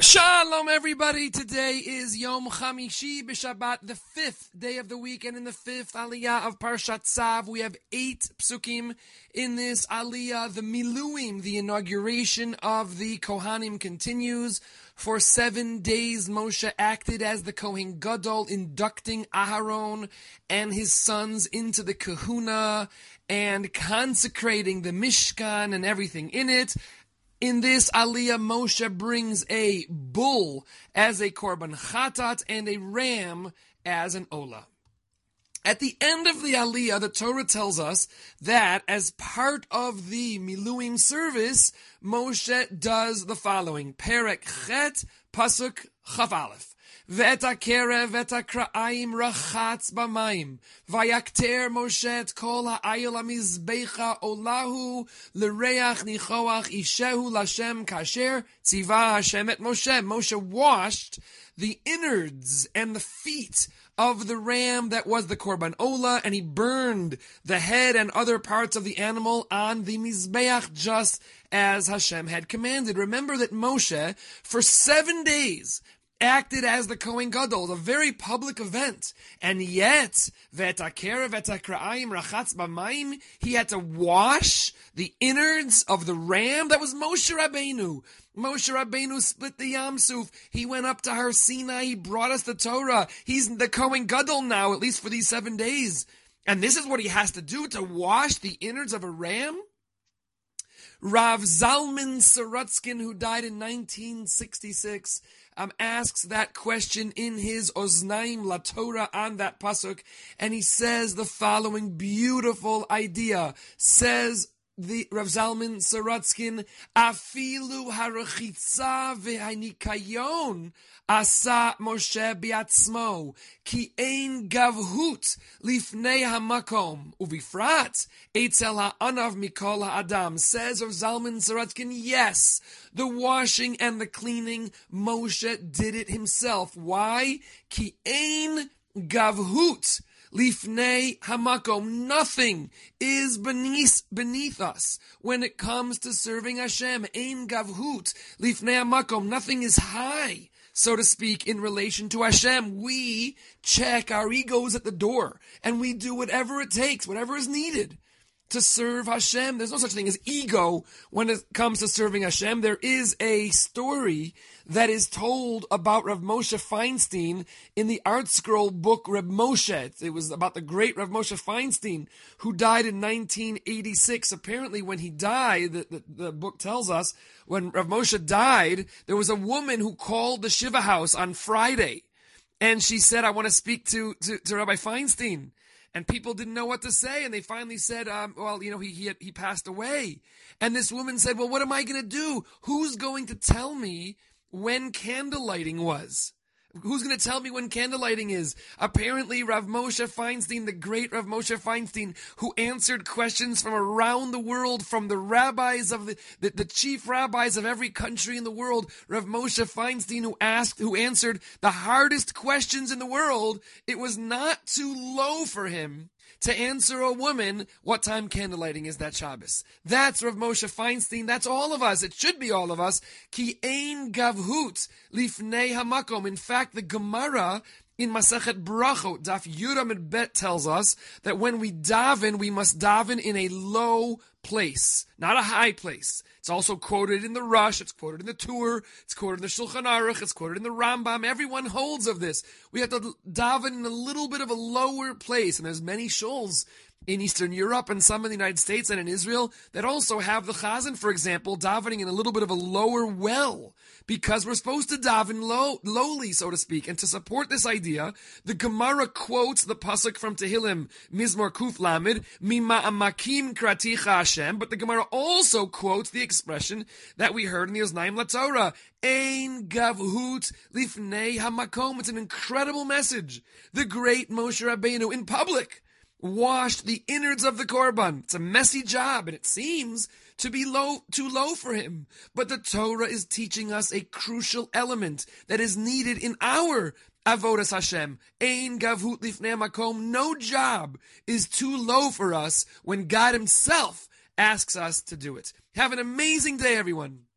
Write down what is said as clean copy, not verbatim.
Shalom, everybody. Today is Yom Chamishi b'Shabbat, the fifth day of the week, and in the fifth Aliyah of Parshat Tzav, we have 8 psukim in this Aliyah. The Miluim, the inauguration of the Kohanim, continues. For 7 days, Moshe acted as the Kohen Gadol, inducting Aharon and his sons into the Kahuna and consecrating the Mishkan and everything in it. In this Aliyah, Moshe brings a bull as a korban chatat and a ram as an olah. At the end of the Aliyah, the Torah tells us that as part of the Miluim service, Moshe does the following. Perek Chet, Pasuk Chaf Aleph. ואת הקרב ואת הקרעים רחץ במים, ויקטר משה את כל העיל המזבח עולהו לריח ניחוח אישהו לשם כאשר ציווה השם את משה. Moshe washed the innards and the feet of the ram that was the korban olah, and he burned the head and other parts of the animal on the mizbeach just as Hashem had commanded. Remember that Moshe, for 7 days, acted as the Kohen Gadol, a very public event, and yet he had to wash the innards of the ram. That was Moshe Rabbeinu. Moshe Rabbeinu split the Yam Suf. He went up to Har Sinai. He brought us the Torah. He's the Kohen Gadol now, at least for these 7 days. And this is what he has to do, to wash the innards of a ram? Rav Zalman Sorotzkin, who died in 1966, asks that question in his Oznaim LaTorah on that pasuk, and he says the following beautiful idea. Says the Rav Zalman Sorotzkin, Afilu harachitza v'hanikayon asa Moshe biatzmo, ki ein gavhut lifnei hamakom, uvifrat etzel ha'anav mikol ha'adam. Says Rav Zalman Sorotzkin, yes, the washing and the cleaning, Moshe did it himself. Why? Ki ein gavhut lifnei hamakom. Nothing is beneath us when it comes to serving Hashem. Ein gavhut lifnei hamakom. Nothing is high, so to speak, in relation to Hashem. We check our egos at the door, and we do whatever it takes, whatever is needed to serve Hashem. There's no such thing as ego when it comes to serving Hashem. There is a story that is told about Rav Moshe Feinstein in the Art Scroll book Reb Moshe. It was about the great Rav Moshe Feinstein, who died in 1986. Apparently, when he died, the book tells us, when Rav Moshe died, there was a woman who called the Shiva house on Friday, and she said, I want to speak to Rabbi Feinstein. And people didn't know what to say, and they finally said, he passed away. And this woman said, well, what am I going to do? Who's going to tell me when candlelighting was? Who's going to tell me when candlelighting is? Apparently, Rav Moshe Feinstein, the great Rav Moshe Feinstein, who answered questions from around the world, from the rabbis of the chief rabbis of every country in the world, Rav Moshe Feinstein, who answered the hardest questions in the world. It was not too low for him to answer a woman what time candlelighting is that Shabbos. That's Rav Moshe Feinstein. That's all of us. It should be all of us. Ki ein gavhut lifnei hamakom. In fact, the Gemara in Masechet Brachot, Daf Yud Amud Bet, tells us that when we daven, we must daven in a low place, not a high place. It's also quoted in the Rush, it's quoted in the Tur, it's quoted in the Shulchan Aruch, it's quoted in the Rambam. Everyone holds of this. We have to daven in a little bit of a lower place, and there's many shuls in Eastern Europe and some in the United States and in Israel that also have the Chazan, for example, davening in a little bit of a lower well, because we're supposed to daven lowly, so to speak. And to support this idea, the Gemara quotes the pasuk from Tehillim, Mizmor Kuf Lamed, Mima Amakim Kraticha Hashem, but the Gemara also quotes the expression that we heard in the Oznaim LaTorah, Ein Gavhut Lifnei Hamakom. It's an incredible message. The great Moshe Rabbeinu, in public, washed the innards of the korban. It's a messy job, and it seems to be too low for him. But the Torah is teaching us a crucial element that is needed in our avodas Hashem. Ein gavhut lifnei makom. No job is too low for us when God himself asks us to do it. Have an amazing day, everyone.